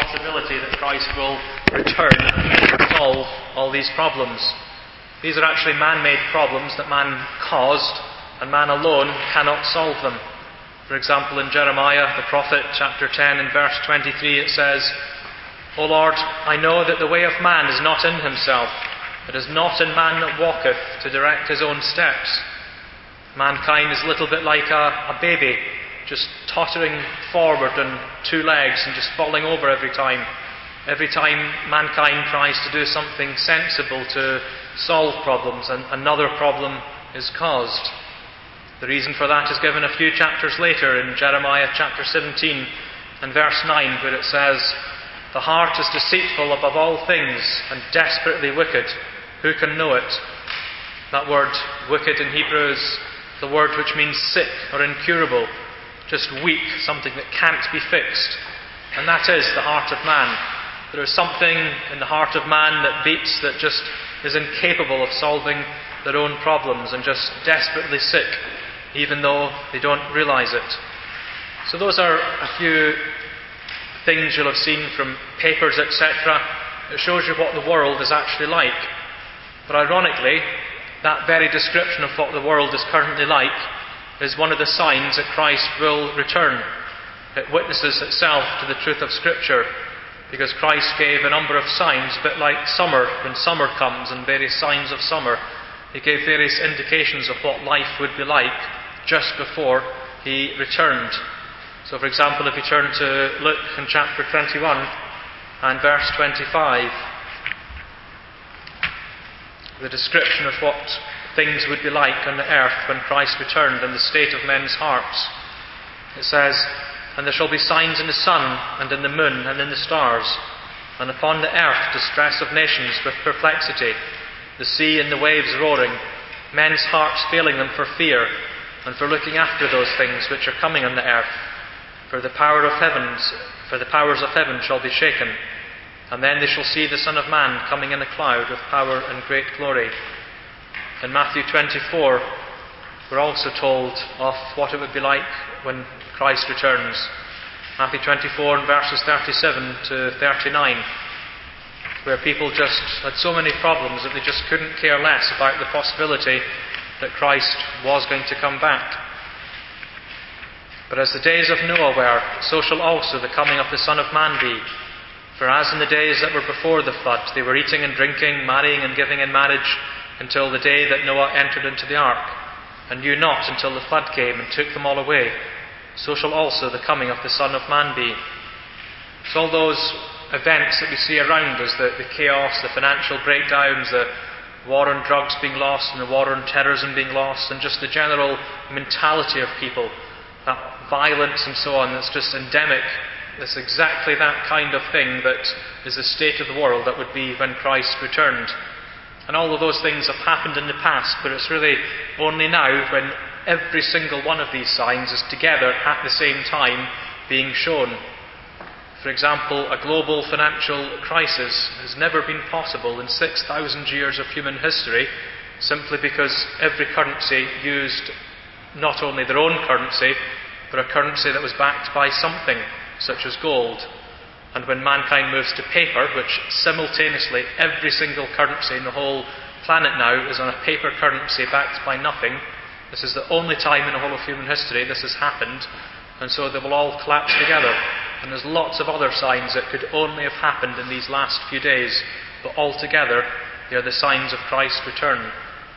possibility that Christ will return and solve all these problems. These are actually man-made problems that man caused, and man alone cannot solve them. For example, in Jeremiah the prophet, chapter 10 and verse 23, it says, "O Lord, I know that the way of man is not in himself. It is not in man that walketh to direct his own steps." Mankind is a little bit like a baby, just tottering forward on two legs and just falling over every time. Every time mankind tries to do something sensible to solve problems, and another problem is caused. The reason for that is given a few chapters later in Jeremiah chapter 17 and verse 9, where it says, "The heart is deceitful above all things and desperately wicked. Who can know it?" That word wicked in Hebrew is the word which means sick or incurable, just weak, something that can't be fixed. And that is the heart of man. There is something in the heart of man that beats, that just is incapable of solving their own problems and just desperately sick, even though they don't realize it. So those are a few things you'll have seen from papers, etc. It shows you what the world is actually like. But ironically, that very description of what the world is currently like is one of the signs that Christ will return. It witnesses itself to the truth of Scripture, because Christ gave a number of signs, a bit like summer, when summer comes and various signs of summer. He gave various indications of what life would be like just before He returned. So for example, if you turn to Luke in chapter 21 and verse 25, the description of what things would be like on the earth when Christ returned and the state of men's hearts. It says, "And there shall be signs in the sun and in the moon and in the stars, and upon the earth distress of nations with perplexity, the sea and the waves roaring, men's hearts failing them for fear, and for looking after those things which are coming on the earth. For the powers of heaven shall be shaken. And then they shall see the Son of Man coming in a cloud with power and great glory." In Matthew 24, we're also told of what it would be like when Christ returns. Matthew 24 and verses 37 to 39, where people just had so many problems that they just couldn't care less about the possibility that Christ was going to come back. "But as the days of Noah were, so shall also the coming of the Son of Man be. For as in the days that were before the flood, they were eating and drinking, marrying and giving in marriage, until the day that Noah entered into the ark, and knew not until the flood came and took them all away, so shall also the coming of the Son of Man be." So all those events that we see around us, the chaos, the financial breakdowns, the war on drugs being lost and the war on terrorism being lost, and just the general mentality of people, that violence and so on, that's just endemic. It's exactly that kind of thing that is the state of the world that would be when Christ returned. And all of those things have happened in the past, but it's really only now when every single one of these signs is together at the same time being shown. For example, a global financial crisis has never been possible in 6,000 years of human history, simply because every currency used not only their own currency, but a currency that was backed by something, such as gold. And when mankind moves to paper, which simultaneously every single currency in the whole planet now is on a paper currency backed by nothing, this is the only time in the whole of human history this has happened, and so they will all collapse together. And there's lots of other signs that could only have happened in these last few days, but altogether they are the signs of Christ's return.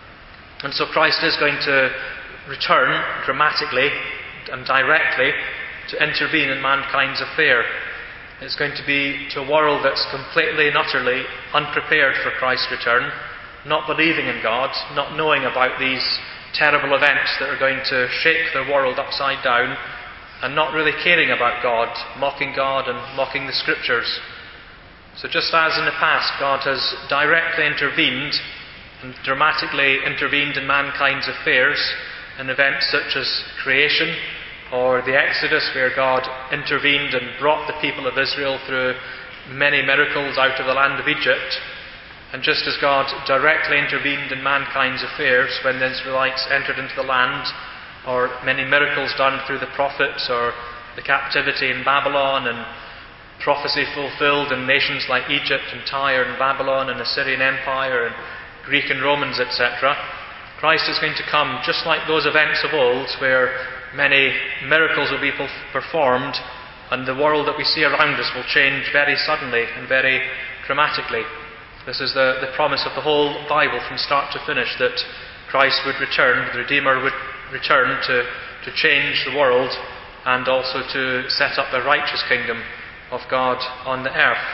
And so Christ is going to return dramatically and directly to intervene in mankind's affair. It's going to be to a world that's completely and utterly unprepared for Christ's return, not believing in God, not knowing about these terrible events that are going to shake their world upside down, and not really caring about God, mocking God and mocking the Scriptures. So just as in the past God has directly intervened and dramatically intervened in mankind's affairs in events such as creation or the Exodus, where God intervened and brought the people of Israel through many miracles out of the land of Egypt, and just as God directly intervened in mankind's affairs when the Israelites entered into the land, or many miracles done through the prophets, or the captivity in Babylon and prophecy fulfilled in nations like Egypt and Tyre and Babylon and Assyrian Empire and Greek and Romans, etc. Christ is going to come just like those events of old where many miracles will be performed and the world that we see around us will change very suddenly and very dramatically. This is the promise of the whole Bible from start to finish, that Christ would return, the Redeemer would return to change the world and also to set up a righteous kingdom of God on the earth.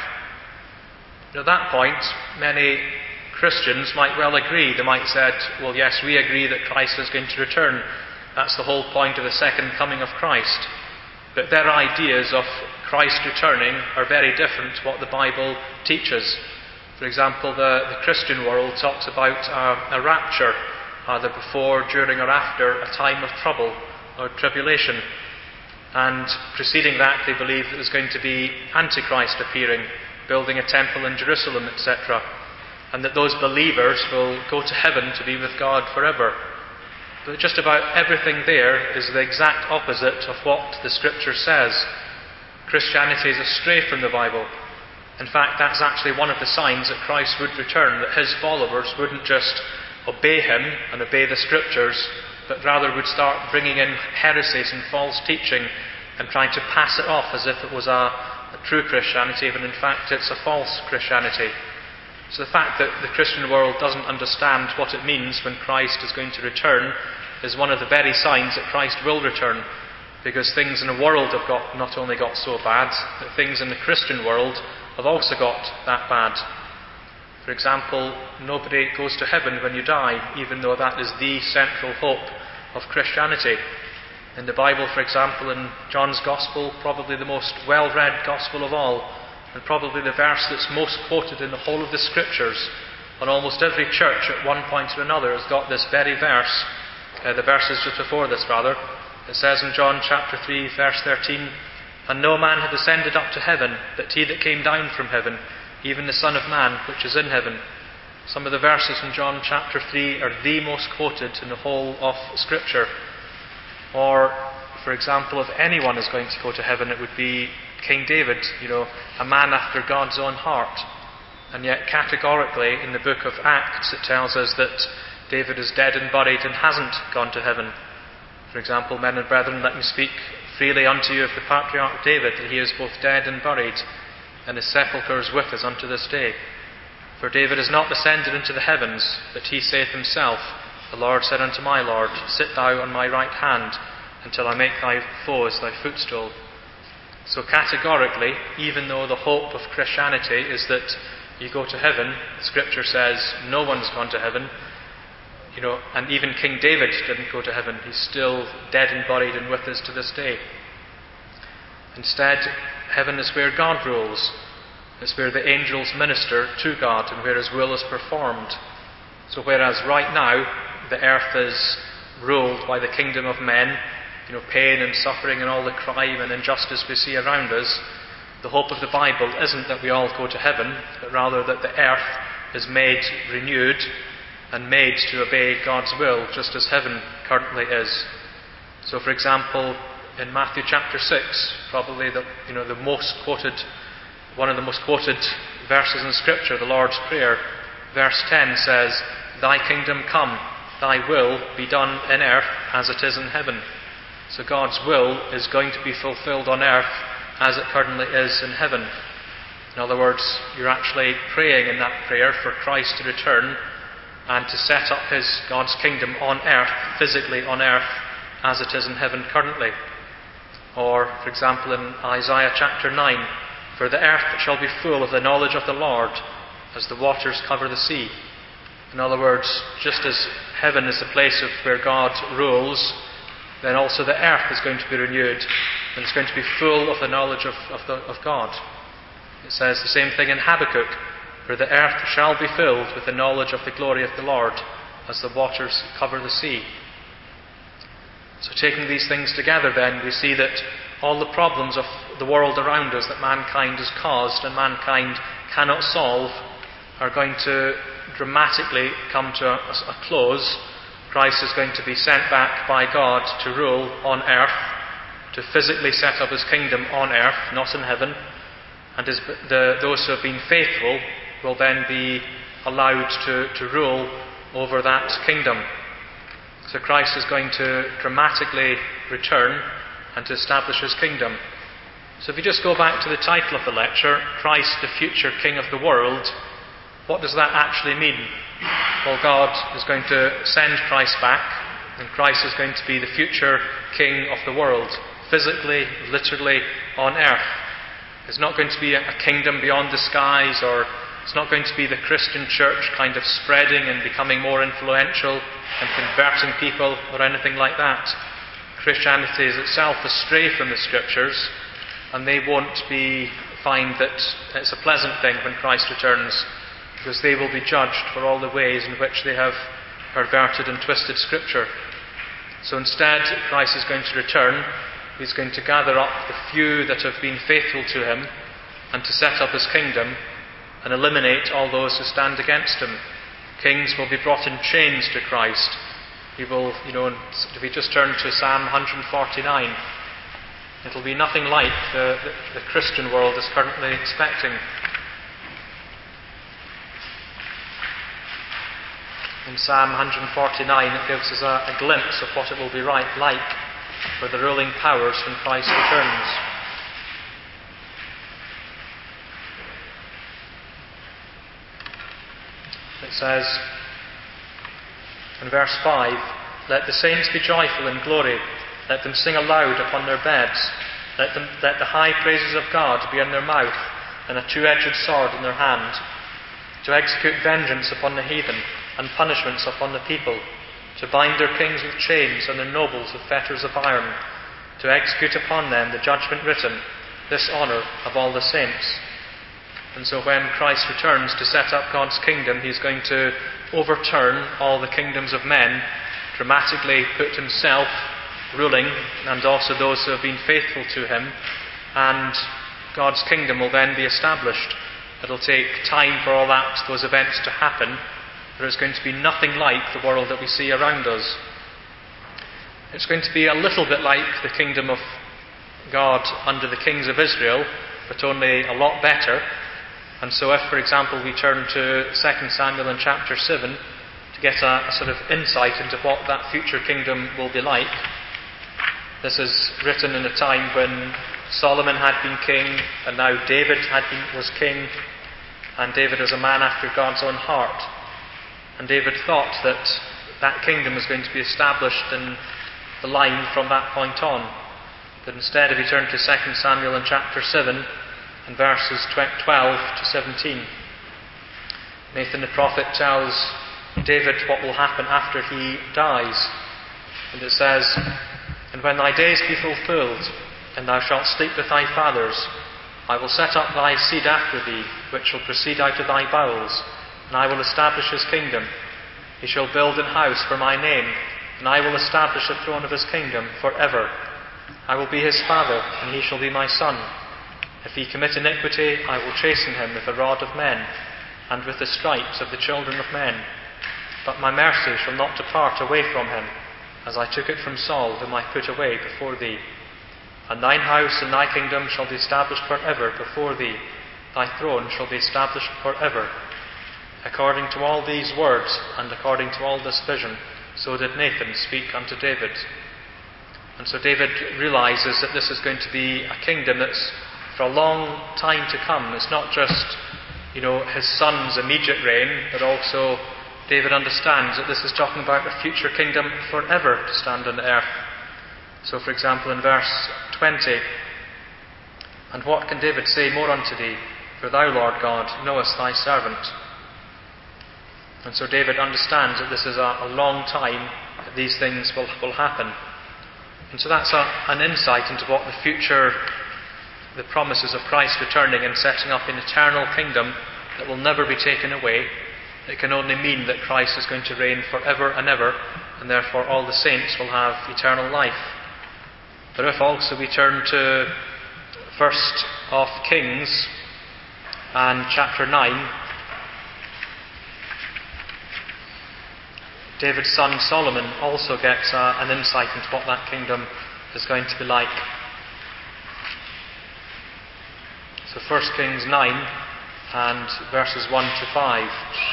At that point, many Christians might well agree. They might say, well, yes, we agree that Christ is going to return. That's the whole point of the second coming of Christ. But their ideas of Christ returning are very different to what the Bible teaches. For example, the Christian world talks about a rapture, either before, during, or after a time of trouble or tribulation. And preceding that, they believe that there's going to be Antichrist appearing, building a temple in Jerusalem, etc. And that those believers will go to heaven to be with God forever. But just about everything there is the exact opposite of what the Scripture says. Christianity is astray from the Bible. In fact, that's actually one of the signs that Christ would return, that his followers wouldn't just obey him and obey the Scriptures, but rather would start bringing in heresies and false teaching and trying to pass it off as if it was a true Christianity, when in fact it's a false Christianity. So the fact that the Christian world doesn't understand what it means when Christ is going to return is one of the very signs that Christ will return, because things in the world have not only got so bad, but things in the Christian world have also got that bad. For example, nobody goes to heaven when you die, even though that is the central hope of Christianity. In the Bible, for example, in John's Gospel, probably the most well-read Gospel of all, and probably the verse that's most quoted in the whole of the Scriptures, and almost every church at one point or another has got this very verse, the verses just before this rather. It says in John chapter 3, verse 13, "And no man hath ascended up to heaven, but he that came down from heaven, even the Son of Man, which is in heaven." Some of the verses in John chapter 3 are the most quoted in the whole of Scripture. Or, for example, if anyone is going to go to heaven, it would be King David, a man after God's own heart. And yet categorically in the book of Acts it tells us that David is dead and buried and hasn't gone to heaven. For example, "Men and brethren, let me speak freely unto you of the patriarch David, that he is both dead and buried, and his sepulchre is with us unto this day. For David is not ascended into the heavens, but he saith himself, The Lord said unto my Lord, Sit thou on my right hand, until I make thy foes thy footstool." So categorically, even though the hope of Christianity is that you go to heaven, Scripture says no one's gone to heaven. And even King David didn't go to heaven. He's still dead and buried and with us to this day. Instead, heaven is where God rules. It's where the angels minister to God and where his will is performed. So whereas right now the earth is ruled by the kingdom of men, pain and suffering and all the crime and injustice we see around us, the hope of the Bible isn't that we all go to heaven, but rather that the earth is made renewed and made to obey God's will, just as heaven currently is. So, for example, in Matthew chapter 6, probably the most quoted, one of the most quoted verses in Scripture, the Lord's Prayer, verse 10 says, "Thy kingdom come, thy will be done in earth as it is in heaven." So God's will is going to be fulfilled on earth as it currently is in heaven. In other words, you're actually praying in that prayer for Christ to return and to set up God's kingdom on earth, physically on earth, as it is in heaven currently. Or, for example, in Isaiah chapter 9, "For the earth shall be full of the knowledge of the Lord, as the waters cover the sea." In other words, just as heaven is the place where God rules, then also the earth is going to be renewed, and it's going to be full of the knowledge of God. It says the same thing in Habakkuk, "For the earth shall be filled with the knowledge of the glory of the Lord, as the waters cover the sea." So taking these things together then, we see that all the problems of the world around us that mankind has caused and mankind cannot solve are going to dramatically come to a close. Christ is going to be sent back by God to rule on earth, to physically set up his kingdom on earth, not in heaven. and those who have been faithful will then be allowed to rule over that kingdom. So Christ is going to dramatically return and to establish his kingdom. So if you just go back to the title of the lecture, Christ the future King of the world, what does that actually mean? Well, God is going to send Christ back, and Christ is going to be the future King of the world, physically, literally, on earth. It's not going to be a kingdom beyond the skies, or it's not going to be the Christian church kind of spreading and becoming more influential and converting people or anything like that. Christianity is itself astray from the Scriptures, and they won't find that it's a pleasant thing when Christ returns, because they will be judged for all the ways in which they have perverted and twisted Scripture. So instead, Christ is going to return. He's going to gather up the few that have been faithful to him and to set up his kingdom and eliminate all those who stand against him. Kings will be brought in chains to Christ. He will, if we just turn to Psalm 149, it'll be nothing like the Christian world is currently expecting. In Psalm 149, it gives us a glimpse of what it will be like for the ruling powers when Christ returns. It says in verse 5, "Let the saints be joyful in glory, let them sing aloud upon their beds, let the high praises of God be in their mouth, and a two-edged sword in their hand, to execute vengeance upon the heathen, and punishments upon the people, to bind their kings with chains and their nobles with fetters of iron, to execute upon them the judgment written, this honour of all the saints." And so when Christ returns to set up God's kingdom, he's going to overturn all the kingdoms of men, dramatically put himself ruling, and also those who have been faithful to him, and God's kingdom will then be established. It'll take time for all those events to happen. There is going to be nothing like the world that we see around us. It's going to be a little bit like the kingdom of God under the kings of Israel, but only a lot better. And so if, for example, we turn to 2 Samuel in chapter 7 to get a sort of insight into what that future kingdom will be like, this is written in a time when Solomon had been king, and now David was king, and David was a man after God's own heart. And David thought that kingdom was going to be established in the line from that point on. But instead, if you turn to 2 Samuel in chapter 7, in verses 12 to 17, Nathan the prophet tells David what will happen after he dies. And it says, "And when thy days be fulfilled, and thou shalt sleep with thy fathers, I will set up thy seed after thee, which shall proceed out of thy bowels, and I will establish his kingdom. He shall build an house for my name, and I will establish the throne of his kingdom for ever. I will be his father, and he shall be my son. If he commit iniquity, I will chasten him with the rod of men, and with the stripes of the children of men. But my mercy shall not depart away from him, as I took it from Saul, whom I put away before thee. And thine house and thy kingdom shall be established for ever before thee. Thy throne shall be established for ever. According to all these words, and according to all this vision, so did Nathan speak unto David." And so David realizes that this is going to be a kingdom that's for a long time to come. It's not just, his son's immediate reign, but also David understands that this is talking about a future kingdom forever to stand on the earth. So, for example, in verse 20, "And what can David say more unto thee? For thou, Lord God, knowest thy servant." And so David understands that this is a long time that these things will happen. And so that's an insight into what the promises of Christ returning and setting up an eternal kingdom that will never be taken away. It can only mean that Christ is going to reign forever and ever, and therefore all the saints will have eternal life. But if also we turn to 1 of Kings and chapter 9, David's son Solomon also gets an insight into what that kingdom is going to be like. So So 1 Kings 9 and verses 1 to 5.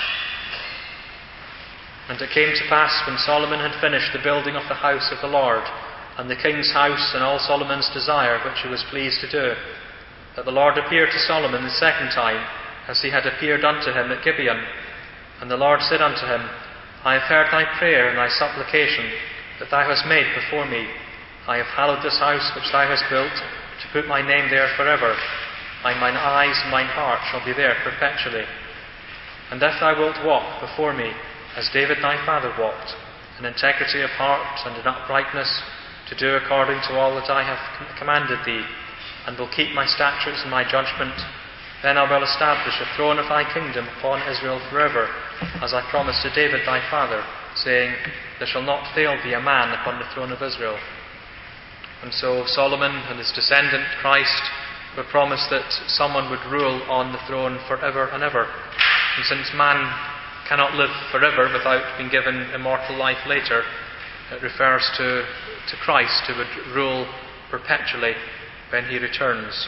And it came to pass, when Solomon had finished the building of the house of the Lord, and the king's house, and all Solomon's desire, which he was pleased to do, that the Lord appeared to Solomon the second time, as he had appeared unto him at Gibeon. And the Lord said unto him, I have heard thy prayer and thy supplication that thou hast made before me. I have hallowed this house which thou hast built, to put my name there forever, and mine eyes and mine heart shall be there perpetually. And if thou wilt walk before me, as David thy father walked, in integrity of heart and in uprightness, to do according to all that I have commanded thee, and will keep my statutes and my judgment, then I will establish a throne of thy kingdom upon Israel forever, as I promised to David thy father, saying, There shall not fail thee a man upon the throne of Israel. And so Solomon and his descendant Christ were promised that someone would rule on the throne forever and ever. And since man cannot live forever without being given immortal life later, it refers to Christ, who would rule perpetually when he returns.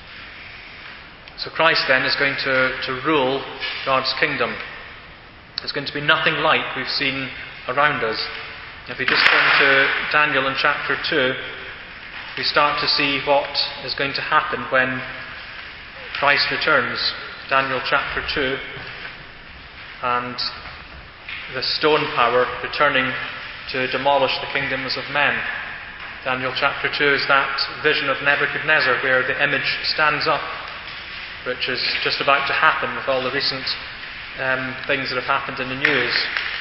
So Christ then is going to rule God's kingdom. It's going to be nothing like we've seen around us. If we just turn to Daniel in chapter 2, we start to see what is going to happen when Christ returns. Daniel chapter 2, and the stone power returning to demolish the kingdoms of men. Daniel chapter 2 is that vision of Nebuchadnezzar where the image stands up, which is just about to happen with all the recent things that have happened in the news.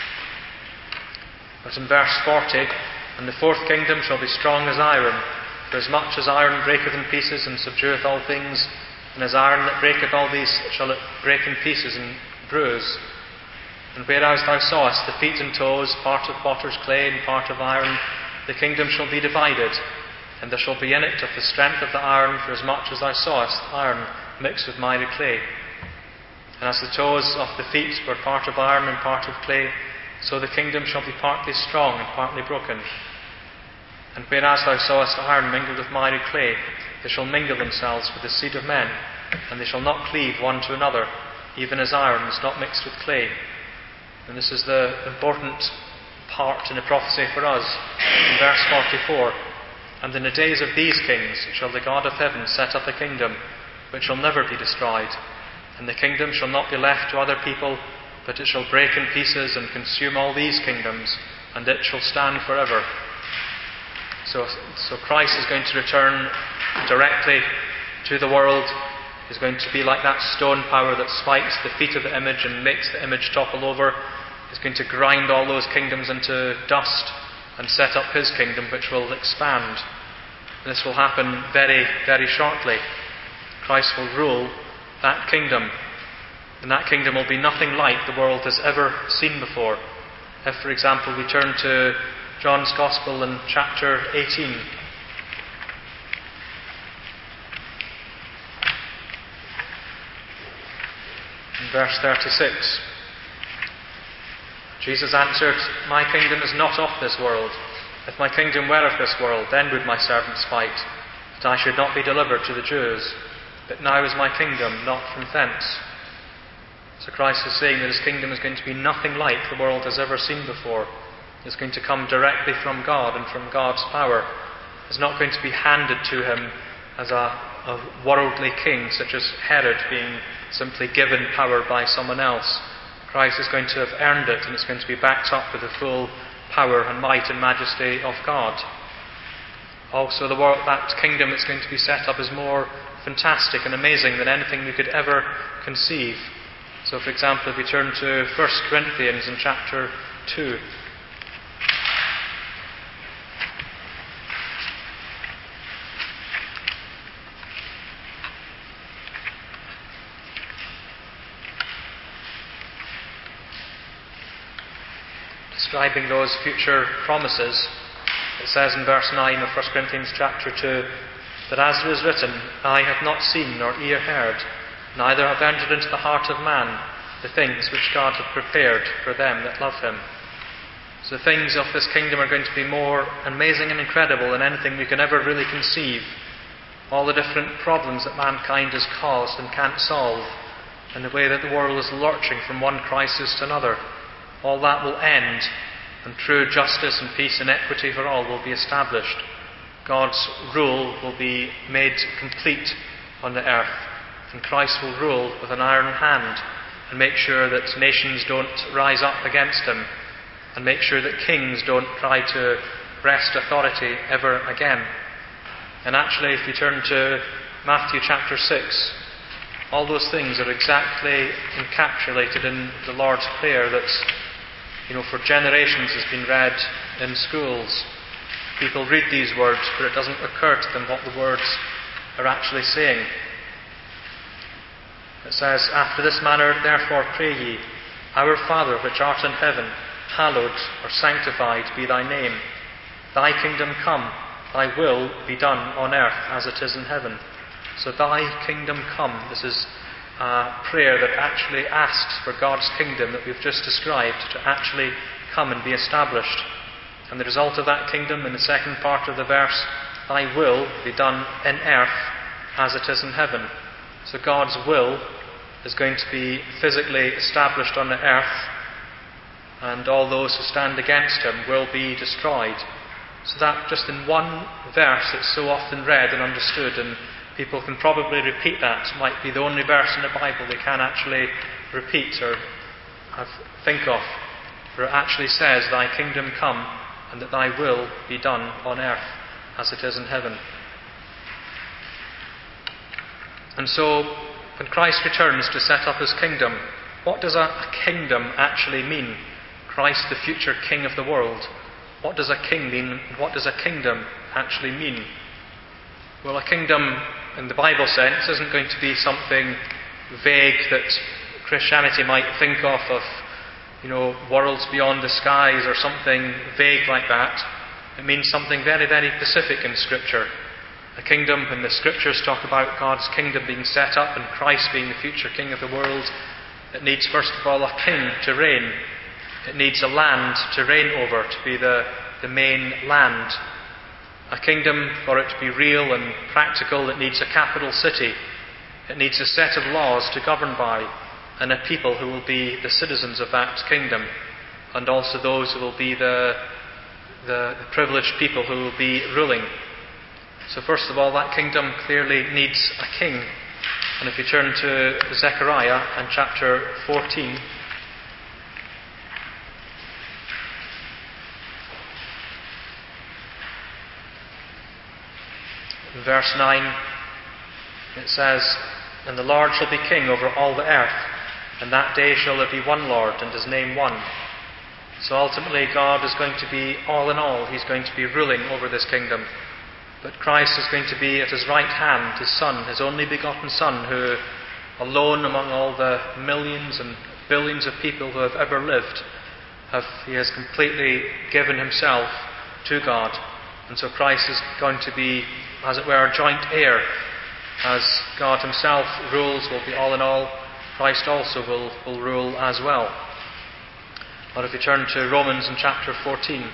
But in verse 40, And the fourth kingdom shall be strong as iron, for as much as iron breaketh in pieces and subdueth all things, and as iron that breaketh all these shall it break in pieces and bruise. And whereas thou sawest the feet and toes, part of potter's clay and part of iron, the kingdom shall be divided, and there shall be in it of the strength of the iron, for as much as thou sawest iron mixed with miry clay. And as the toes of the feet were part of iron and part of clay, so the kingdom shall be partly strong and partly broken. And whereas thou sawest iron mingled with miry clay, they shall mingle themselves with the seed of men, and they shall not cleave one to another, even as iron is not mixed with clay. And this is the important part in the prophecy for us. In verse 44, And in the days of these kings shall the God of heaven set up a kingdom, which shall never be destroyed. And the kingdom shall not be left to other people, but it shall break in pieces and consume all these kingdoms, and it shall stand forever. So Christ is going to return directly to the world. He's going to be like that stone power that spikes the feet of the image and makes the image topple over. He's going to grind all those kingdoms into dust and set up his kingdom, which will expand. And this will happen very, very shortly. Christ will rule that kingdom, and that kingdom will be nothing like the world has ever seen before. If, for example, we turn to John's Gospel in chapter 18. In verse 36. Jesus answered, My kingdom is not of this world. If my kingdom were of this world, then would my servants fight, that I should not be delivered to the Jews. But now is my kingdom not from thence. So Christ is saying that his kingdom is going to be nothing like the world has ever seen before. It's going to come directly from God and from God's power. It's not going to be handed to him as a worldly king, such as Herod, being simply given power by someone else. Christ is going to have earned it, and it's going to be backed up with the full power and might and majesty of God. Also, the world, that kingdom that's going to be set up is more fantastic and amazing than anything we could ever conceive. So, for example, if we turn to 1 Corinthians in chapter 2. Describing those future promises, it says in verse 9 of 1 Corinthians chapter 2, that as it is written, Eye hath not seen nor ear heard, neither hath entered into the heart of man the things which God hath prepared for them that love him. So the things of this kingdom are going to be more amazing and incredible than anything we can ever really conceive. all the different problems that mankind has caused and can't solve, and the way that the world is lurching from one crisis to another, all that will end, and true justice and peace and equity for all will be established. God's rule will be made complete on the earth, and Christ will rule with an iron hand and make sure that nations don't rise up against him, and make sure that kings don't try to wrest authority ever again. And actually, if you turn to Matthew chapter 6, all those things are exactly encapsulated in the Lord's Prayer that's, for generations has been read in schools. People read these words, but it doesn't occur to them what the words are actually saying. It says, "After this manner, therefore pray ye, Our Father which art in heaven, hallowed or sanctified be thy name. Thy kingdom come, thy will be done on earth as it is in heaven." So thy kingdom come. This is a prayer that actually asks for God's kingdom that we've just described to actually come and be established. And the result of that kingdom, in the second part of the verse, "Thy will be done in earth as it is in heaven." So God's will is going to be physically established on the earth, and all those who stand against him will be destroyed. So that just in one verse that's so often read and understood, and people can probably repeat that, might be the only verse in the Bible they can actually repeat or think of, where it actually says, "Thy kingdom come, and that thy will be done on earth as it is in heaven." And so, when Christ returns to set up his kingdom, what does a kingdom actually mean? Christ, the future king of the world. What does a king mean? What does a kingdom actually mean? Well, a kingdom, in the Bible sense, isn't going to be something vague that Christianity might think of, worlds beyond the skies or something vague like that. It means something very, very specific in Scripture. A kingdom, when the Scriptures talk about God's kingdom being set up and Christ being the future king of the world, it needs first of all a king to reign. It needs a land to reign over, to be the main land. A kingdom, for it to be real and practical, it needs a capital city. It needs a set of laws to govern by, and a people who will be the citizens of that kingdom, and also those who will be the privileged people who will be ruling. So first of all, that kingdom clearly needs a king. And if you turn to Zechariah and chapter 14, in verse 9, it says, "And the Lord shall be king over all the earth, and that day shall there be one Lord, and his name one." So ultimately God is going to be all in all. He's going to be ruling over this kingdom. But Christ is going to be at his right hand, his Son, his only begotten Son, who alone among all the millions and billions of people who have ever lived, he has completely given himself to God. And so Christ is going to be, as it were, a joint heir. As God himself rules, will be all in all, Christ also will rule as well. Or if you turn to Romans in chapter 14,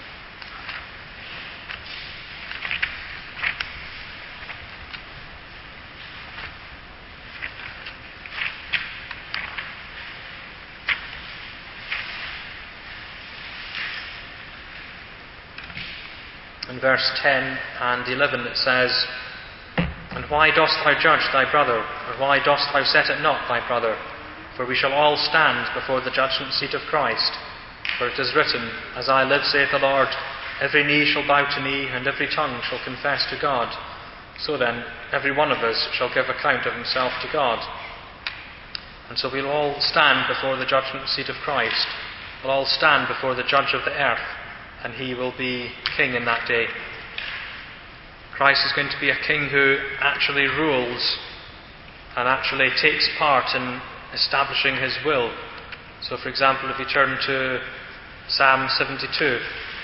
in verse 10 and 11 it says, "And why dost thou judge thy brother? Or why dost thou set at naught thy brother? For we shall all stand before the judgment seat of Christ. For it is written, As I live, saith the Lord, every knee shall bow to me, and every tongue shall confess to God. So then, every one of us shall give account of himself to God." And so we'll all stand before the judgment seat of Christ. We'll all stand before the judge of the earth, and he will be king in that day. Christ is going to be a king who actually rules and actually takes part in establishing his will. So, for example, if you turn to Psalm 72,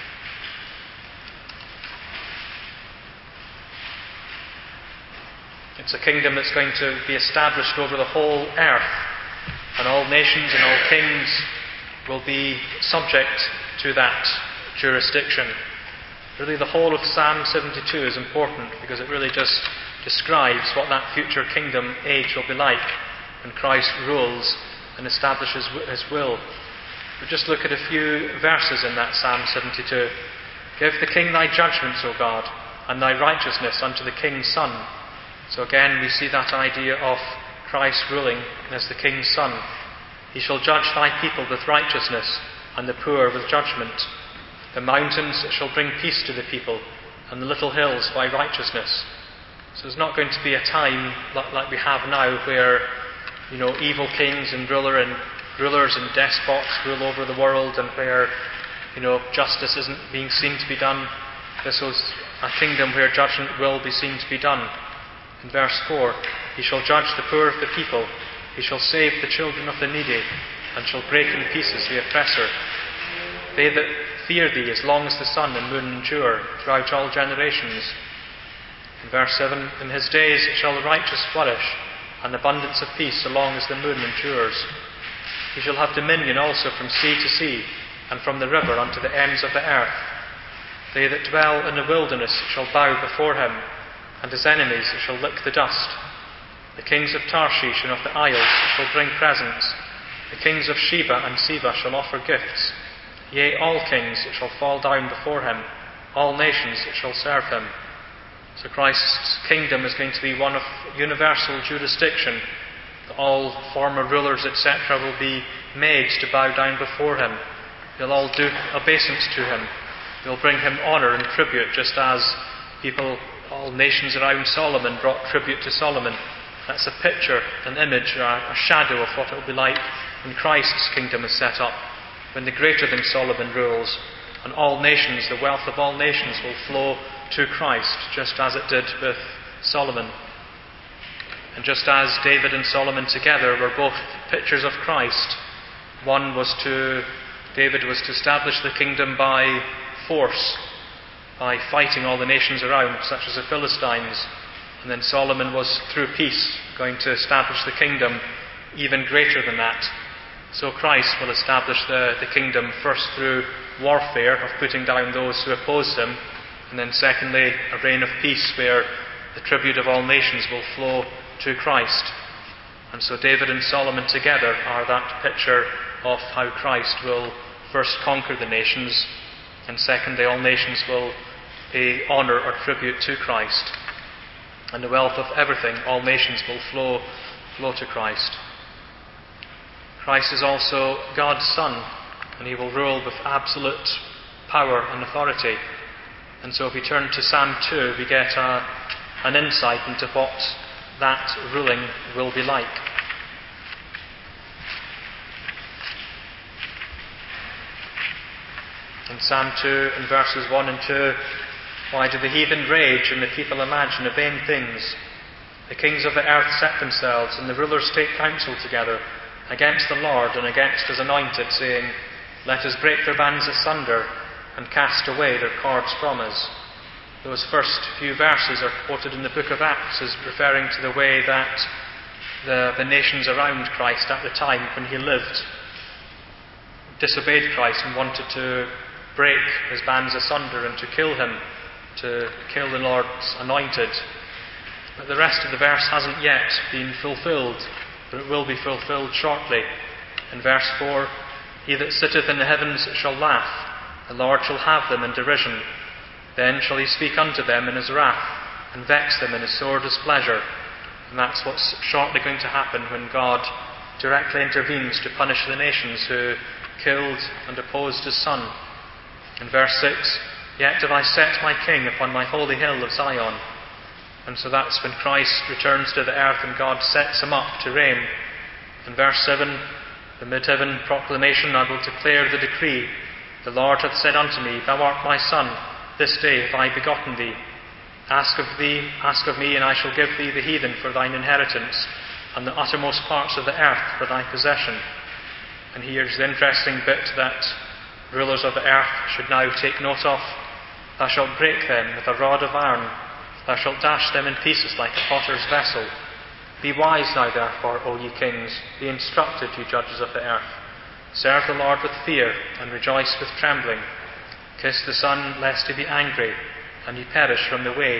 it's a kingdom that's going to be established over the whole earth, and all nations and all kings will be subject to that jurisdiction. Really, the whole of Psalm 72 is important because it really just describes what that future kingdom age will be like when Christ rules and establishes his will. But just look at a few verses in that Psalm 72. Give the king thy judgments, O God, and thy righteousness unto the king's son. So again we see that idea of Christ ruling as the king's son. He shall judge thy people with righteousness, and the poor with judgment. The mountains shall bring peace to the people, and the little hills by righteousness. So there's not going to be a time like we have now where, evil kings and rulers and despots rule over the world, and where, justice isn't being seen to be done. This was a kingdom where judgment will be seen to be done. In verse 4, he shall judge the poor of the people, he shall save the children of the needy, and shall break in pieces the oppressor. They that fear thee as long as the sun and moon endure, throughout all generations. In verse 7, in his days shall the righteous flourish, and abundance of peace so long as the moon endures. He shall have dominion also from sea to sea, and from the river unto the ends of the earth. They that dwell in the wilderness shall bow before him, and his enemies shall lick the dust. The kings of Tarshish and of the isles shall bring presents. The kings of Sheba and Seba shall offer gifts. Yea, all kings shall fall down before him. All nations shall serve him. So Christ's kingdom is going to be one of universal jurisdiction. All former rulers, etc., will be made to bow down before him. They'll all do obeisance to him. They'll bring him honour and tribute, just as all nations around Solomon brought tribute to Solomon. That's a picture, an image, or a shadow of what it will be like when Christ's kingdom is set up, when the greater than Solomon rules, and all nations, the wealth of all nations will flow to Christ, just as it did with Solomon. And just as David and Solomon together were both pictures of Christ, David was to establish the kingdom by force, by fighting all the nations around, such as the Philistines. And then Solomon was, through peace, going to establish the kingdom even greater than that. So Christ will establish the kingdom first through warfare, of putting down those who oppose him, and then secondly, a reign of peace where the tribute of all nations will flow to Christ. And so David and Solomon together are that picture of how Christ will first conquer the nations, and secondly, all nations will pay honour or tribute to Christ. And the wealth of everything, all nations will flow to Christ. Christ is also God's Son, and he will rule with absolute power and authority. And so if we turn to Psalm 2, we get an insight into what that ruling will be like. In Psalm 2, in verses 1 and 2, why do the heathen rage and the people imagine the vain things? The kings of the earth set themselves, and the rulers take counsel together against the Lord and against his anointed, saying, let us break their bands asunder and cast away their cords from us. Those first few verses are quoted in the book of Acts as referring to the way that the nations around Christ at the time when he lived disobeyed Christ and wanted to break his bands asunder and to kill him, to kill the Lord's anointed. But the rest of the verse hasn't yet been fulfilled, but it will be fulfilled shortly. In verse 4, he that sitteth in the heavens shall laugh, the Lord shall have them in derision. Then shall he speak unto them in his wrath, and vex them in his sore displeasure. And that's what's shortly going to happen when God directly intervenes to punish the nations who killed and opposed his Son. In verse 6, yet have I set my King upon my holy hill of Zion. And so that's when Christ returns to the earth and God sets him up to reign. In verse 7, the mid-heaven proclamation, I will declare the decree. The Lord hath said unto me, thou art my Son, this day have I begotten thee. Ask of me, and I shall give thee the heathen for thine inheritance, and the uttermost parts of the earth for thy possession. And here's the interesting bit that rulers of the earth should now take note of. Thou shalt break them with a rod of iron. Thou shalt dash them in pieces like a potter's vessel. Be wise now, therefore, O ye kings. Be instructed, ye judges of the earth. Serve the Lord with fear, and rejoice with trembling. Kiss the Son, lest he be angry, and ye perish from the way.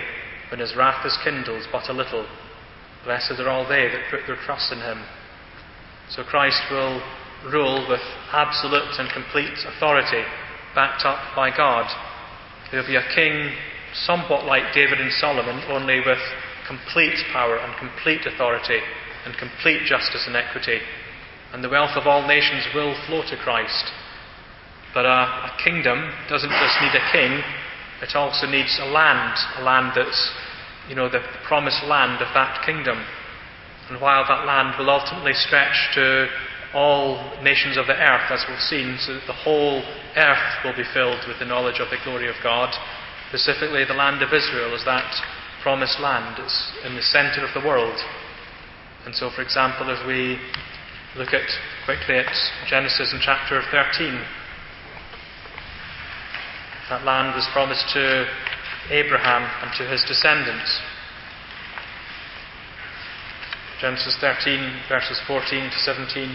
when his wrath is kindled but a little. Blessed are all they that put their trust in him. So Christ will rule with absolute and complete authority, backed up by God. He'll be a king somewhat like David and Solomon, only with complete power and complete authority and complete justice and equity. And the wealth of all nations will flow to Christ. But a kingdom doesn't just need a king, it also needs a land that's, the promised land of that kingdom. And while that land will ultimately stretch to all nations of the earth, as we've seen, so that the whole earth will be filled with the knowledge of the glory of God, specifically the land of Israel is that promised land. It's in the centre of the world. And so, for example, as we look quickly at Genesis in chapter 13, that land was promised to Abraham and to his descendants. Genesis 13, verses 14 to 17.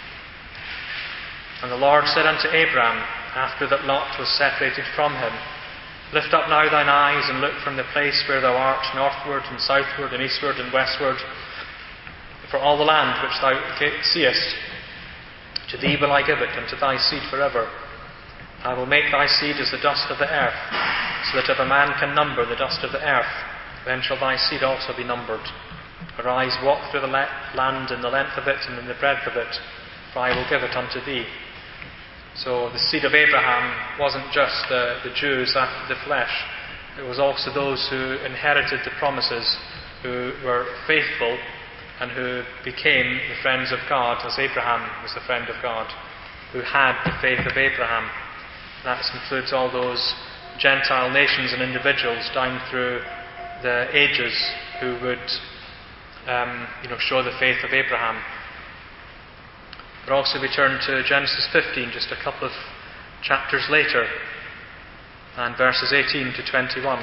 And the Lord said unto Abraham, after that Lot was separated from him, Lift up now thine eyes, and look from the place where thou art, northward and southward and eastward and westward. For all the land which thou seest, to thee will I give it, and to thy seed forever. I will make thy seed as the dust of the earth, so that if a man can number the dust of the earth, then shall thy seed also be numbered. Arise, walk through the land in the length of it and in the breadth of it, for I will give it unto thee. So the seed of Abraham wasn't just the Jews after the flesh. It was also those who inherited the promises, who were faithful and who became the friends of God, as Abraham was the friend of God, who had the faith of Abraham. That includes all those Gentile nations and individuals down through the ages who would show the faith of Abraham. But also we turn to Genesis 15, just a couple of chapters later, and verses 18 to 21.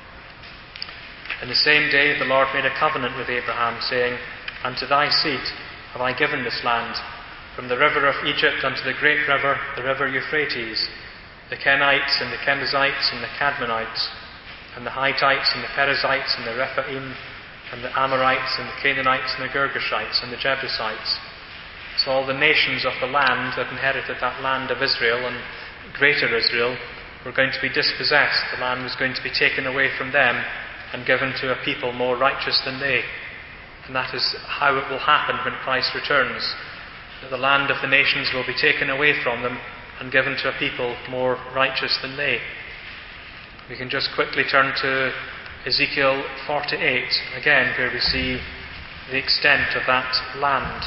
In the same day the Lord made a covenant with Abraham, saying, Unto thy seed have I given this land, from the river of Egypt unto the great river, the river Euphrates, the Kenites and the Kenizzites and the Cadmonites, and the Hittites and the Perizzites and the Rephaim, and the Amorites and the Canaanites and the Girgashites and the Jebusites. So all the nations of the land that inherited that land of Israel and greater Israel were going to be dispossessed. The land was going to be taken away from them and given to a people more righteous than they. And that is how it will happen when Christ returns. That the land of the nations will be taken away from them and given to a people more righteous than they. We can just quickly turn to Ezekiel 48, again, where we see the extent of that land.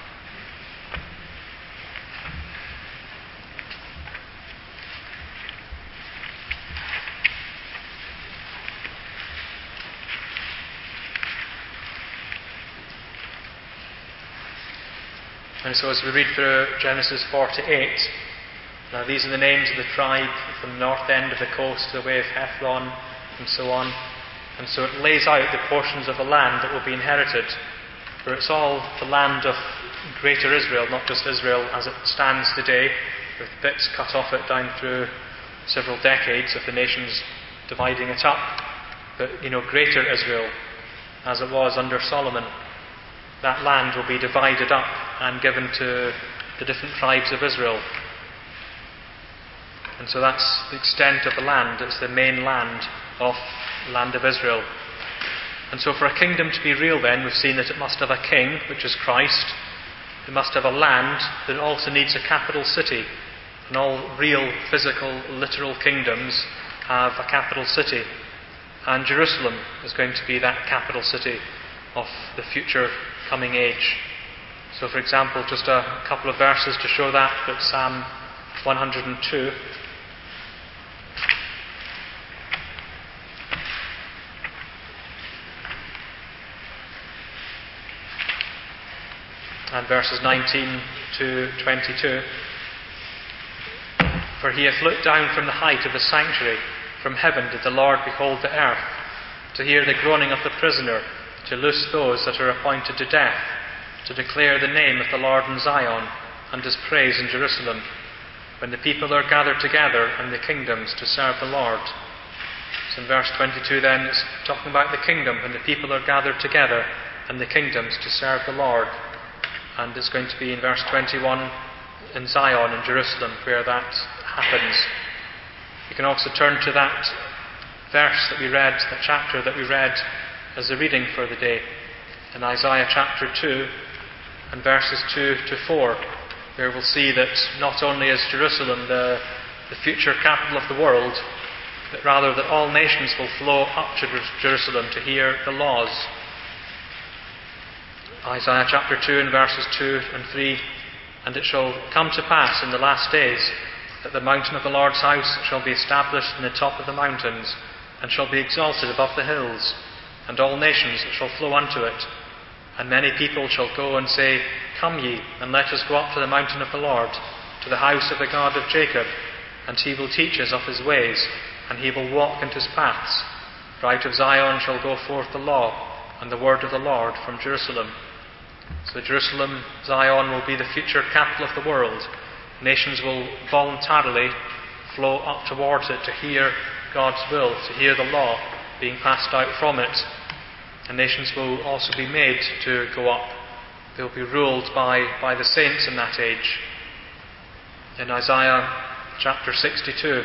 And so as we read through Genesis 48, now these are the names of the tribe from the north end of the coast to the way of Hethlon and so on. And so it lays out the portions of the land that will be inherited, where it's all the land of greater Israel, not just Israel as it stands today, with bits cut off it down through several decades of the nations dividing it up. But, greater Israel, as it was under Solomon. That land will be divided up and given to the different tribes of Israel. And so that's the extent of the land. It's the main land of the land of Israel. And so for a kingdom to be real then, we've seen that it must have a king, which is Christ. It must have a land, but it also needs a capital city. And all real, physical, literal kingdoms have a capital city. And Jerusalem is going to be that capital city of the future coming age. So for example, just a couple of verses to show that, but Psalm 102. And verses 19 to 22. For he hath looked down from the height of the sanctuary, from heaven did the Lord behold the earth, to hear the groaning of the prisoner, to loose those that are appointed to death, to declare the name of the Lord in Zion, and his praise in Jerusalem, when the people are gathered together and the kingdoms to serve the Lord. So in verse 22 then, it's talking about the kingdom, when the people are gathered together in the kingdoms to serve the Lord. And it's going to be in verse 21 in Zion, in Jerusalem, where that happens. You can also turn to that verse that we read, that chapter that we read as the reading for the day, in Isaiah chapter 2 and verses 2 to 4, where we'll see that not only is Jerusalem the future capital of the world, but rather that all nations will flow up to Jerusalem to hear the laws. Isaiah chapter 2 and verses 2 and 3, "And it shall come to pass in the last days that the mountain of the Lord's house shall be established in the top of the mountains, and shall be exalted above the hills, and all nations shall flow unto it. And many people shall go and say, Come ye, and let us go up to the mountain of the Lord, to the house of the God of Jacob, and he will teach us of his ways, and he will walk in his paths. For out of Zion shall go forth the law, and the word of the Lord from Jerusalem." So Jerusalem, Zion, will be the future capital of the world. Nations will voluntarily flow up towards it to hear God's will, to hear the law being passed out from it. And nations will also be made to go up. They'll be ruled by the saints in that age. In Isaiah chapter 62,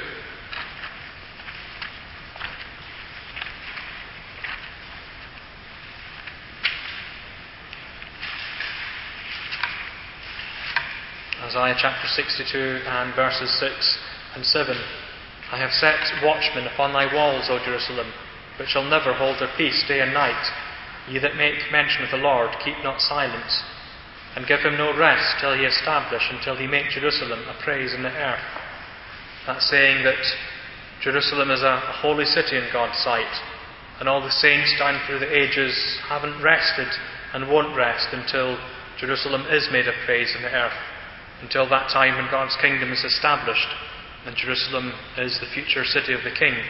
Isaiah chapter 62 and verses 6 and 7. "I have set watchmen upon thy walls, O Jerusalem, which shall never hold their peace day and night. Ye that make mention of the Lord, keep not silence, and give him no rest till he establish, until he make Jerusalem a praise in the earth." That's saying that Jerusalem is a holy city in God's sight, and all the saints down through the ages haven't rested and won't rest until Jerusalem is made a praise in the earth, until that time when God's kingdom is established and Jerusalem is the future city of the King.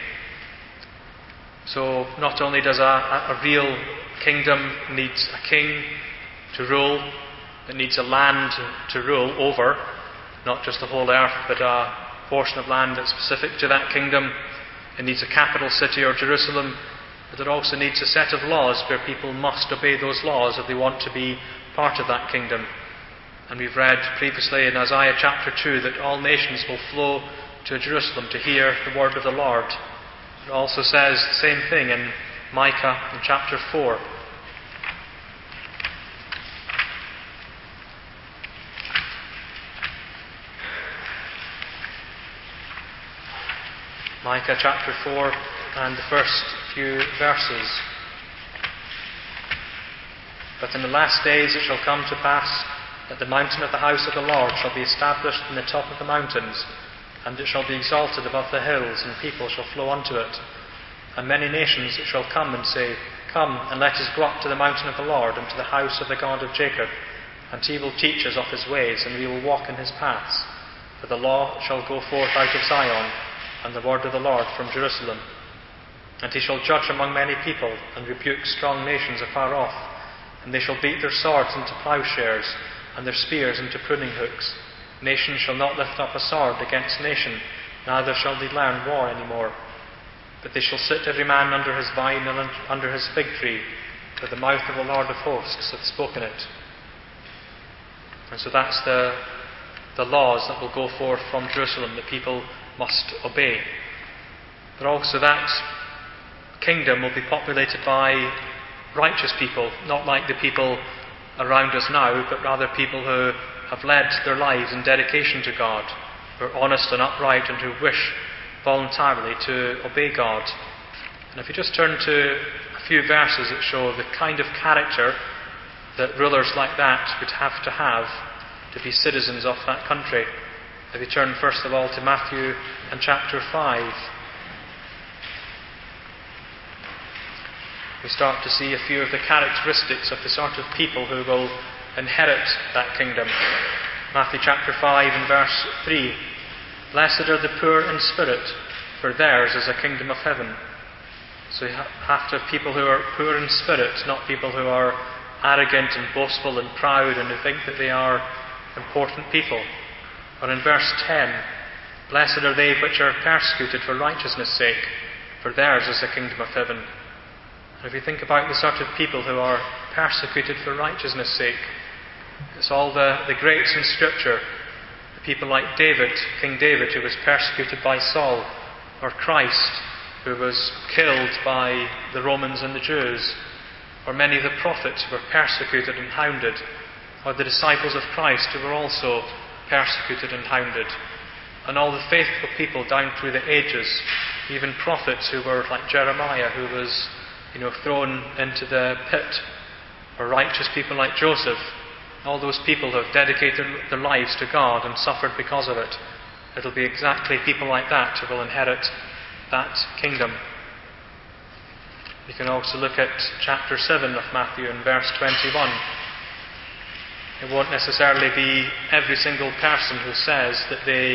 So not only does a real kingdom need a king to rule, it needs a land to rule over, not just the whole earth, but a portion of land that's specific to that kingdom. It needs a capital city, or Jerusalem, but it also needs a set of laws where people must obey those laws if they want to be part of that kingdom. And we've read previously in Isaiah chapter 2 that all nations will flow to Jerusalem to hear the word of the Lord. It also says the same thing in Micah in chapter 4. Micah chapter 4 and the first few verses. "But in the last days it shall come to pass that the mountain of the house of the Lord shall be established in the top of the mountains, and it shall be exalted above the hills, and people shall flow unto it. And many nations shall come and say, Come, and let us go up to the mountain of the Lord, and to the house of the God of Jacob, and he will teach us of his ways, and we will walk in his paths. For the law shall go forth out of Zion, and the word of the Lord from Jerusalem. And he shall judge among many people, and rebuke strong nations afar off. And they shall beat their swords into plowshares, and their spears into pruning hooks. Nation shall not lift up a sword against nation, neither shall they learn war any more. But they shall sit every man under his vine and under his fig tree, for the mouth of the Lord of hosts hath spoken it." And so that's the laws that will go forth from Jerusalem that people must obey. But also that kingdom will be populated by righteous people, not like the people around us now, but rather people who have led their lives in dedication to God, who are honest and upright and who wish voluntarily to obey God. And if you just turn to a few verses that show the kind of character that rulers like that would have to be citizens of that country. If you turn first of all to Matthew and chapter 5, we start to see a few of the characteristics of the sort of people who will inherit that kingdom. Matthew chapter 5 and verse 3. "Blessed are the poor in spirit, for theirs is the kingdom of heaven." So you have to have people who are poor in spirit, not people who are arrogant and boastful and proud and who think that they are important people. Or in verse 10, "Blessed are they which are persecuted for righteousness' sake, for theirs is the kingdom of heaven. And if you think about the sort of people who are persecuted for righteousness' sake, it's all the greats in Scripture, the people like David, King David, who was persecuted by Saul, or Christ, who was killed by the Romans and the Jews, or many of the prophets who were persecuted and hounded, or the disciples of Christ who were also persecuted and hounded, and all the faithful people down through the ages, even prophets who were like Jeremiah, who was thrown into the pit, or righteous people like Joseph, all those people who have dedicated their lives to God and suffered because of it. It'll be exactly people like that who will inherit that kingdom. You can also look at chapter 7 of Matthew and verse 21. It won't necessarily be every single person who says that they,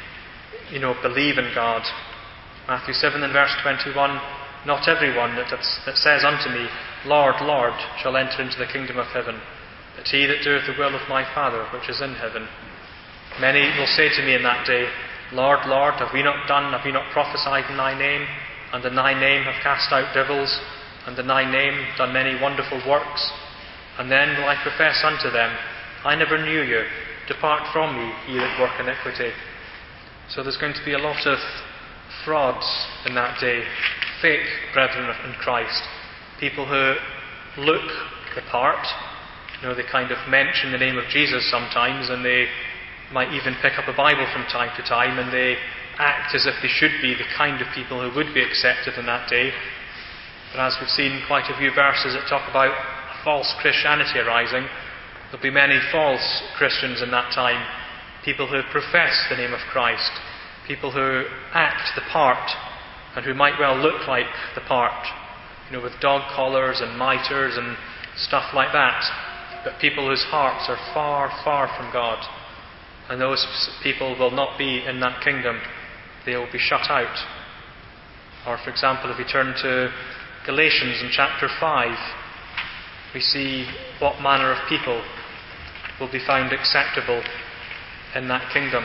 believe in God. Matthew 7 and verse 21, not everyone that says unto me, Lord, Lord, shall enter into the kingdom of heaven, but he that doeth the will of my Father which is in heaven. Many will say to me in that day, Lord, Lord, have we not prophesied in thy name, and in thy name have cast out devils, and in thy name done many wonderful works? And then will I profess unto them, I never knew you, depart from me, ye that work iniquity. So there's going to be a lot of frauds in that day, fake brethren in Christ, people who look the part. They kind of mention the name of Jesus sometimes, and they might even pick up a Bible from time to time, and they act as if they should be the kind of people who would be accepted in that day. But as we've seen quite a few verses that talk about false Christianity arising, there'll be many false Christians in that time, people who profess the name of Christ, people who act the part, and who might well look like the part, with dog collars and mitres and stuff like that, but people whose hearts are far, far from God. And those people will not be in that kingdom. They will be shut out. Or, for example, if we turn to Galatians in chapter 5, we see what manner of people will be found acceptable in that kingdom.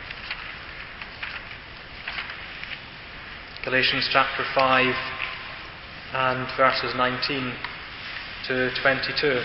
Galatians chapter 5 and verses 19 to 22.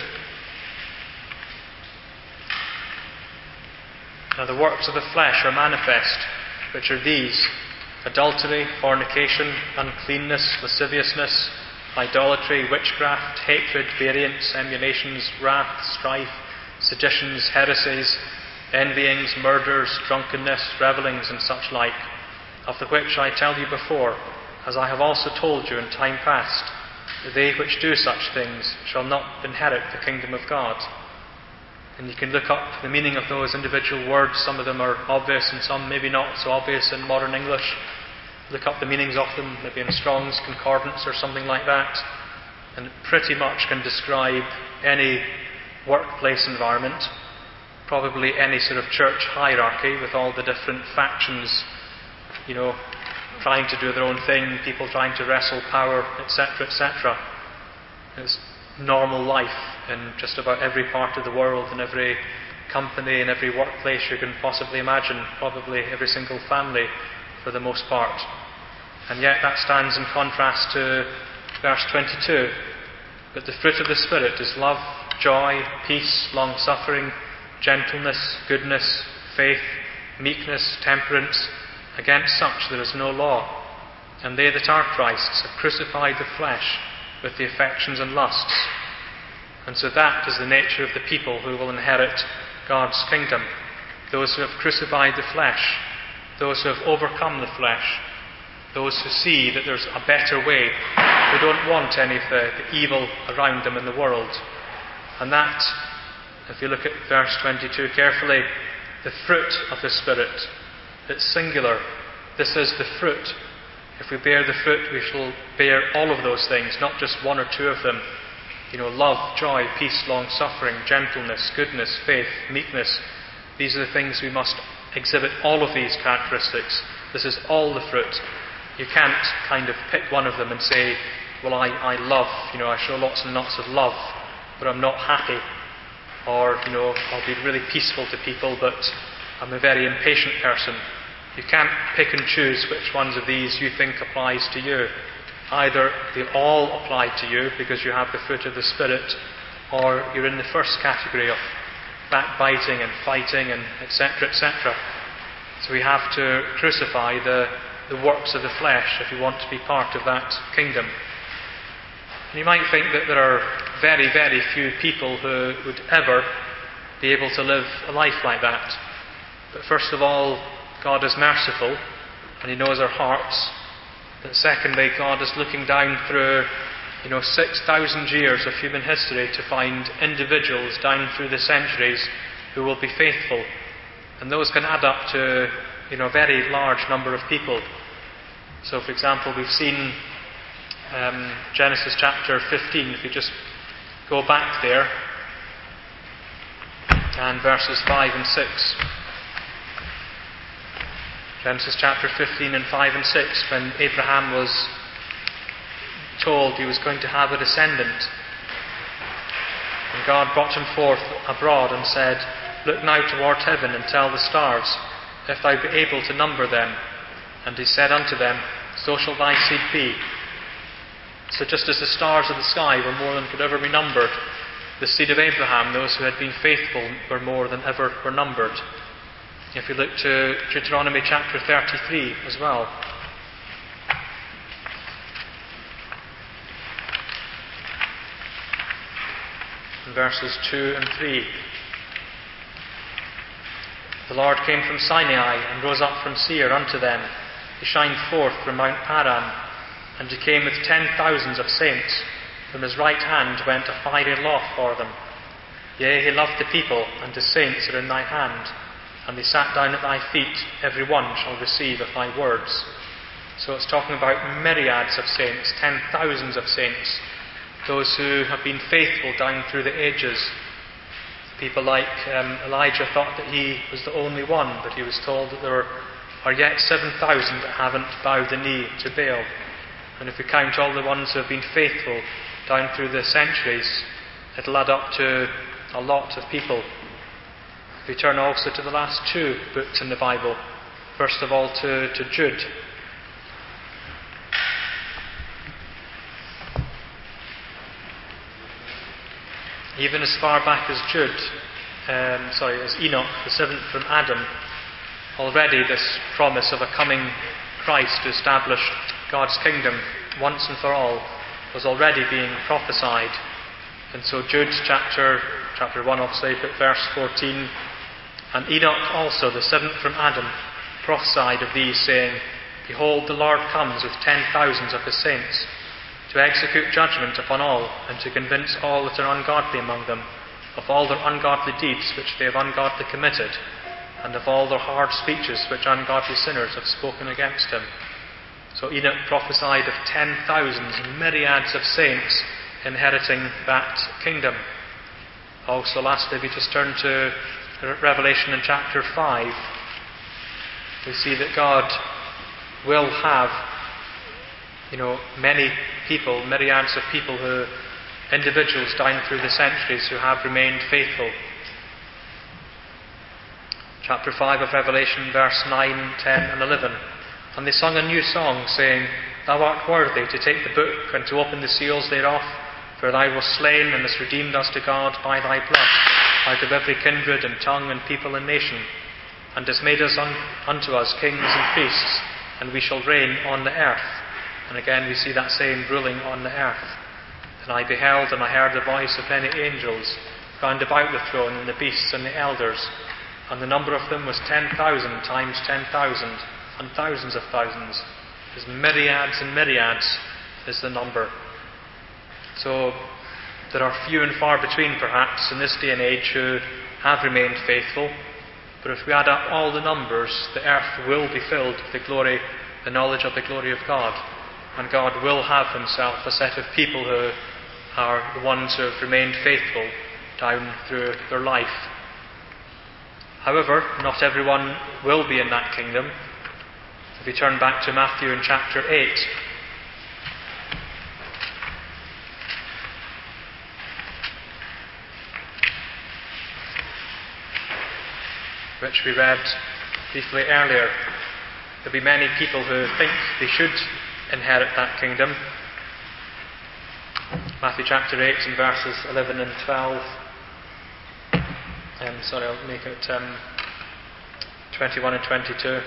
Now the works of the flesh are manifest, which are these: adultery, fornication, uncleanness, lasciviousness, idolatry, witchcraft, hatred, variance, emulations, wrath, strife, seditions, heresies, envyings, murders, drunkenness, revellings, and such like, of the which I tell you before, as I have also told you in time past, that they which do such things shall not inherit the kingdom of God. And you can look up the meaning of those individual words. Some of them are obvious and some maybe not so obvious in modern English. Look up the meanings of them, maybe in Strong's Concordance or something like that, and it pretty much can describe any workplace environment, probably any sort of church hierarchy with all the different factions, trying to do their own thing, people trying to wrestle power, etc., etc. It's normal life in just about every part of the world, in every company, in every workplace you can possibly imagine, probably every single family for the most part. And yet that stands in contrast to verse 22. But the fruit of the Spirit is love, joy, peace, long-suffering, gentleness, goodness, faith, meekness, temperance. Against such there is no law. And they that are Christ's have crucified the flesh with the affections and lusts. And so that is the nature of the people who will inherit God's kingdom. Those who have crucified the flesh, those who have overcome the flesh, those who see that there's a better way. They don't want any of the evil around them in the world. And that, if you look at verse 22 carefully, the fruit of the Spirit, it's singular. This is the fruit. If we bear the fruit, we shall bear all of those things, not just one or two of them. Love, joy, peace, long-suffering, gentleness, goodness, faith, meekness. These are the things we must exhibit, all of these characteristics. This is all the fruit. You can't kind of pick one of them and say, well, I love, I show lots and lots of love, but I'm not happy. Or, I'll be really peaceful to people, but I'm a very impatient person. You can't pick and choose which ones of these you think applies to you. Either they all apply to you because you have the fruit of the Spirit, or you're in the first category of backbiting and fighting and etc., etc. So we have to crucify the works of the flesh if we want to be part of that kingdom. And you might think that there are very, very few people who would ever be able to live a life like that. But first of all, God is merciful and He knows our hearts. But secondly, God is looking down through 6,000 years of human history to find individuals down through the centuries who will be faithful. And those can add up to a very large number of people. So for example, we've seen Genesis chapter 15, if you just go back there, and verses 5 and 6. Genesis chapter 15 and 5 and 6, when Abraham was told he was going to have a descendant. And God brought him forth abroad and said, "Look now toward heaven and tell the stars, if thou be able to number them." And he said unto them, "So shall thy seed be." So just as the stars of the sky were more than could ever be numbered, the seed of Abraham, those who had been faithful, were more than ever were numbered. If you look to Deuteronomy chapter 33 as well. In verses 2 and 3. The Lord came from Sinai and rose up from Seir unto them. He shined forth from Mount Paran, and he came with 10,000s of saints. From his right hand went a fiery law for them. Yea, he loved the people, and his saints are in thy hand. And they sat down at thy feet, every one shall receive of thy words. So it's talking about myriads of saints, 10,000s of saints, those who have been faithful down through the ages. People like Elijah thought that he was the only one, but he was told that there are yet 7,000 that haven't bowed the knee to Baal. And if we count all the ones who have been faithful down through the centuries, it'll add up to a lot of people. We turn also to the last two books in the Bible. First of all to Jude. Even as far back as as Enoch, the seventh from Adam, already this promise of a coming Christ to establish God's kingdom once and for all was already being prophesied. And so Jude chapter 1 obviously, but verse 14, "And Enoch also, the seventh from Adam, prophesied of these, saying, Behold, the Lord comes with 10,000s of his saints, to execute judgment upon all, and to convince all that are ungodly among them, of all their ungodly deeds which they have ungodly committed, and of all their hard speeches which ungodly sinners have spoken against him." So Enoch prophesied of 10,000s, myriads of saints inheriting that kingdom. Also, lastly, we just turn to Revelation in chapter 5. We see that God will have, many people, myriads of people individuals down through the centuries who have remained faithful. Chapter 5 of Revelation, verse 9, 10 and 11. "And they sung a new song, saying, Thou art worthy to take the book and to open the seals thereof, for thou wast slain and hast redeemed us to God by thy blood, out of every kindred and tongue and people and nation, and hast made us unto us kings and priests, and we shall reign on the earth." And again we see that same ruling on the earth. "And I beheld, and I heard the voice of many angels round about the throne, and the beasts and the elders, and the number of them was 10,000 times 10,000, and thousands of thousands." As myriads and myriads is the number. So there are few and far between, perhaps, in this day and age who have remained faithful. But if we add up all the numbers, the earth will be filled with the knowledge of the glory of God. And God will have himself a set of people who are the ones who have remained faithful down through their life. However, not everyone will be in that kingdom. If we turn back to Matthew in chapter 8, which we read briefly earlier. There'll be many people who think they should inherit that kingdom. Matthew chapter 8 and verses 11 and 12. I'll make it 21 and 22.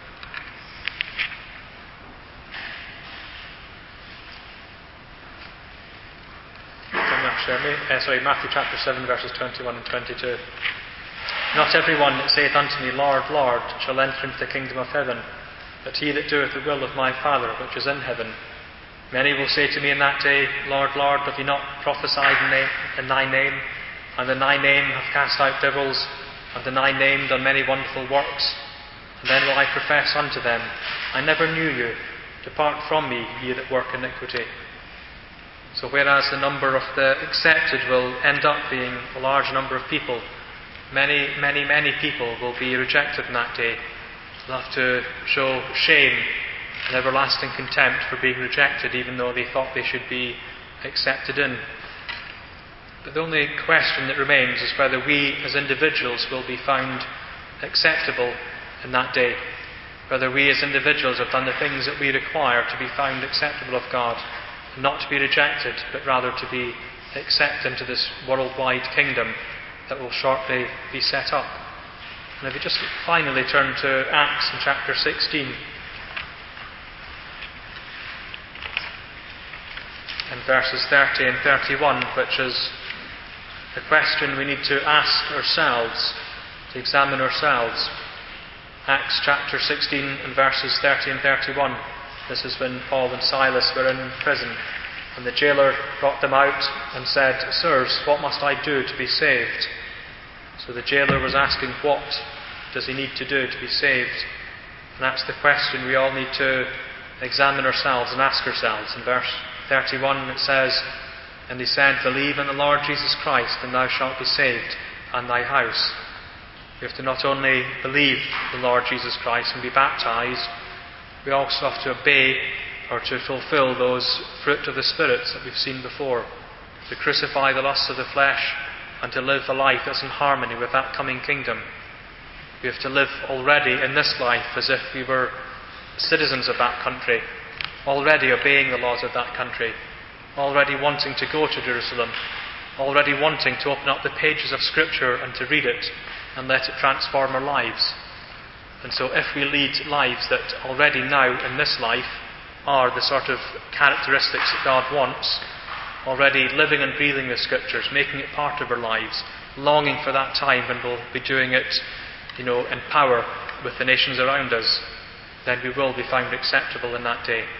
Matthew chapter 7 verses 21 and 22. Not everyone that saith unto me, Lord, Lord, shall enter into the kingdom of heaven, but he that doeth the will of my Father which is in heaven. Many will say to me in that day, Lord, Lord, have we not prophesied in thy name, and in thy name have cast out devils, and in thy name done many wonderful works? And then will I profess unto them, I never knew you. Depart from me, ye that work iniquity. So whereas the number of the accepted will end up being a large number of people, many, many, many people will be rejected in that day. They'll have to show shame and everlasting contempt for being rejected, even though they thought they should be accepted in. But the only question that remains is whether we as individuals will be found acceptable in that day. Whether we as individuals have done the things that we require to be found acceptable of God, and not to be rejected, but rather to be accepted into this worldwide kingdom that will shortly be set up. And if we just finally turn to Acts in chapter 16, and verses 30 and 31, which is the question we need to ask ourselves, to examine ourselves. Acts chapter 16 and verses 30 and 31. This is when Paul and Silas were in prison, and the jailer brought them out and said, Sirs, what must I do to be saved? So the jailer was asking, what does he need to do to be saved? And that's the question we all need to examine ourselves and ask ourselves. In verse 31 it says, And he said, Believe in the Lord Jesus Christ, and thou shalt be saved, and thy house. We have to not only believe the Lord Jesus Christ and be baptized, we also have to obey or to fulfill those fruit of the Spirit that we've seen before. To crucify the lusts of the flesh and to live a life that's in harmony with that coming kingdom. We have to live already in this life as if we were citizens of that country, already obeying the laws of that country, already wanting to go to Jerusalem, already wanting to open up the pages of Scripture and to read it and let it transform our lives. And so if we lead lives that already now in this life are the sort of characteristics that God wants, already living and breathing the Scriptures, making it part of our lives, longing for that time when we'll be doing it, in power with the nations around us, then we will be found acceptable in that day.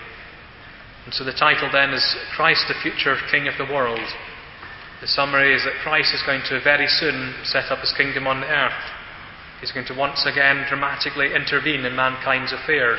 And so the title then is Christ the Future King of the World. The summary is that Christ is going to very soon set up his kingdom on the earth. He's going to once again dramatically intervene in mankind's affairs.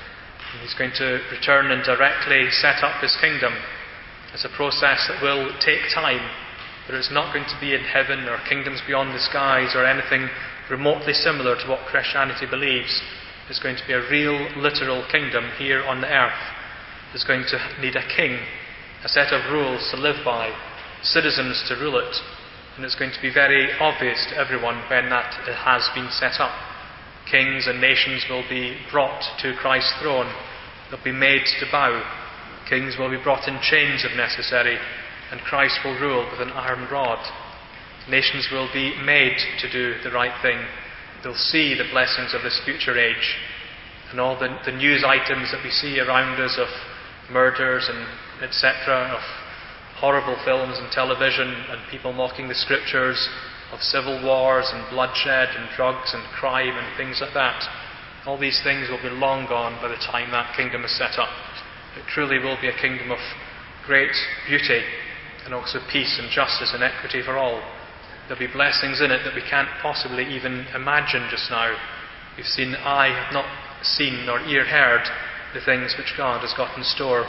And he's going to return and directly set up his kingdom. It's a process that will take time, but it's not going to be in heaven or kingdoms beyond the skies or anything remotely similar to what Christianity believes. It's going to be a real, literal kingdom here on the earth. It's going to need a king, a set of rules to live by, citizens to rule it. And it's going to be very obvious to everyone when that has been set up. Kings and nations will be brought to Christ's throne. They'll be made to bow. Kings will be brought in chains if necessary, and Christ will rule with an iron rod. Nations will be made to do the right thing. They'll see the blessings of this future age. And all the news items that we see around us of murders and etc., of horrible films and television and people mocking the Scriptures, of civil wars and bloodshed and drugs and crime and things like that. All these things will be long gone by the time that kingdom is set up. It truly will be a kingdom of great beauty and also peace and justice and equity for all. There'll be blessings in it that we can't possibly even imagine just now. We've seen, eye have not seen nor ear heard the things which God has got in store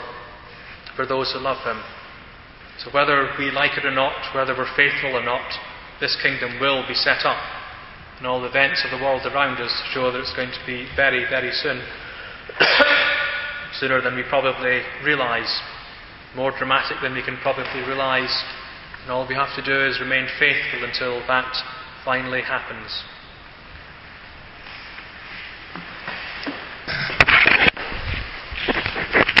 for those who love Him. So whether we like it or not, whether we're faithful or not, this kingdom will be set up. And all the events of the world around us show that it's going to be very, very soon. Sooner than we probably realise. More dramatic than we can probably realise. And all we have to do is remain faithful until that finally happens.